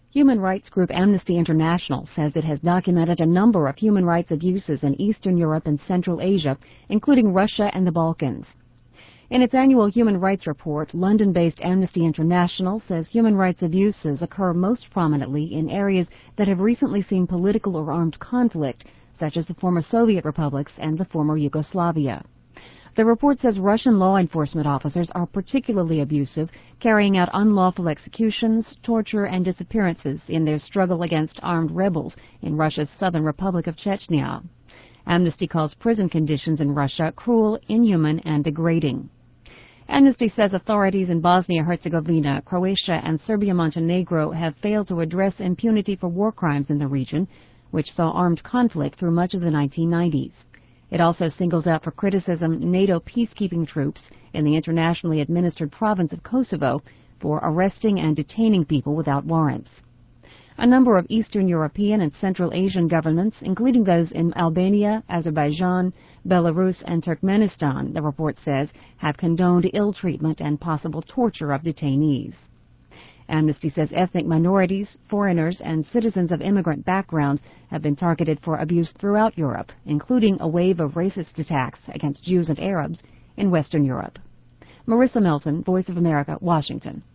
Human rights group Amnesty International says it has documented a number of human rights abuses in Eastern Europe and Central Asia, including Russia and the Balkans. In its annual human rights report, London-based Amnesty International says human rights abuses occur most prominently in areas that have recently seen political or armed conflict, such as the former Soviet republics and the former Yugoslavia. The report says Russian law enforcement officers are particularly abusive, carrying out unlawful executions, torture, and disappearances in their struggle against armed rebels in Russia's southern Republic of Chechnya. Amnesty calls prison conditions in Russia cruel, inhuman, and degrading. Amnesty says authorities in Bosnia-Herzegovina, Croatia, and Serbia-Montenegro have failed to address impunity for war crimes in the region, which saw armed conflict through much of the 1990s. It also singles out for criticism NATO peacekeeping troops in the internationally administered province of Kosovo for arresting and detaining people without warrants. A number of Eastern European and Central Asian governments, including those in Albania, Azerbaijan, Belarus, and Turkmenistan, the report says, have condoned ill treatment and possible torture of detainees. Amnesty says ethnic minorities, foreigners, and citizens of immigrant backgrounds have been targeted for abuse throughout Europe, including a wave of racist attacks against Jews and Arabs in Western Europe. Marissa Melton, Voice of America, Washington.